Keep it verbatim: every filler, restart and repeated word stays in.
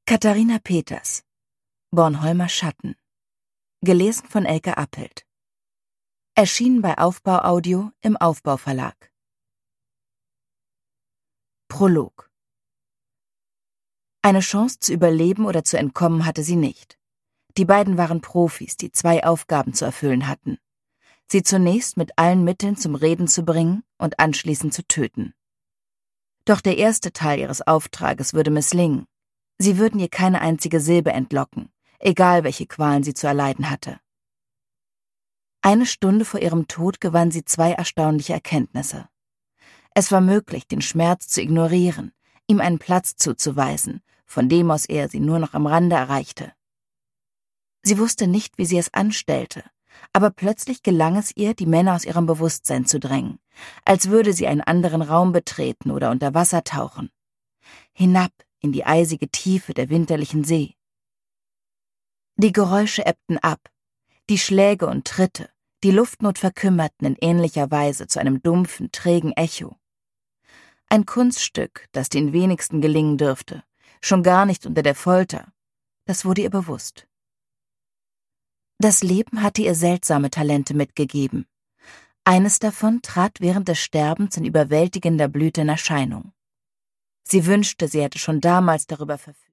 Katharina Peters, Bornholmer Schatten. Gelesen von Elke Appelt. Erschienen bei Aufbau Audio im Aufbau Verlag. Prolog. Eine Chance zu überleben oder zu entkommen hatte sie nicht. Die beiden waren Profis, die zwei Aufgaben zu erfüllen hatten. Sie zunächst mit allen Mitteln zum Reden zu bringen und anschließend zu töten. Doch der erste Teil ihres Auftrages würde misslingen. Sie würden ihr keine einzige Silbe entlocken, egal welche Qualen sie zu erleiden hatte. Eine Stunde vor ihrem Tod gewann sie zwei erstaunliche Erkenntnisse. Es war möglich, den Schmerz zu ignorieren, ihm einen Platz zuzuweisen, von dem aus er sie nur noch am Rande erreichte. Sie wusste nicht, wie sie es anstellte, aber plötzlich gelang es ihr, die Männer aus ihrem Bewusstsein zu drängen, als würde sie einen anderen Raum betreten oder unter Wasser tauchen. Hinab in die eisige Tiefe der winterlichen See. Die Geräusche ebbten ab, die Schläge und Tritte, die Luftnot verkümmerten in ähnlicher Weise zu einem dumpfen, trägen Echo. Ein Kunststück, das den wenigsten gelingen dürfte, schon gar nicht unter der Folter, das wurde ihr bewusst. Das Leben hatte ihr seltsame Talente mitgegeben. Eines davon trat während des Sterbens in überwältigender Blüte in Erscheinung. Sie wünschte, sie hätte schon damals darüber verfügt.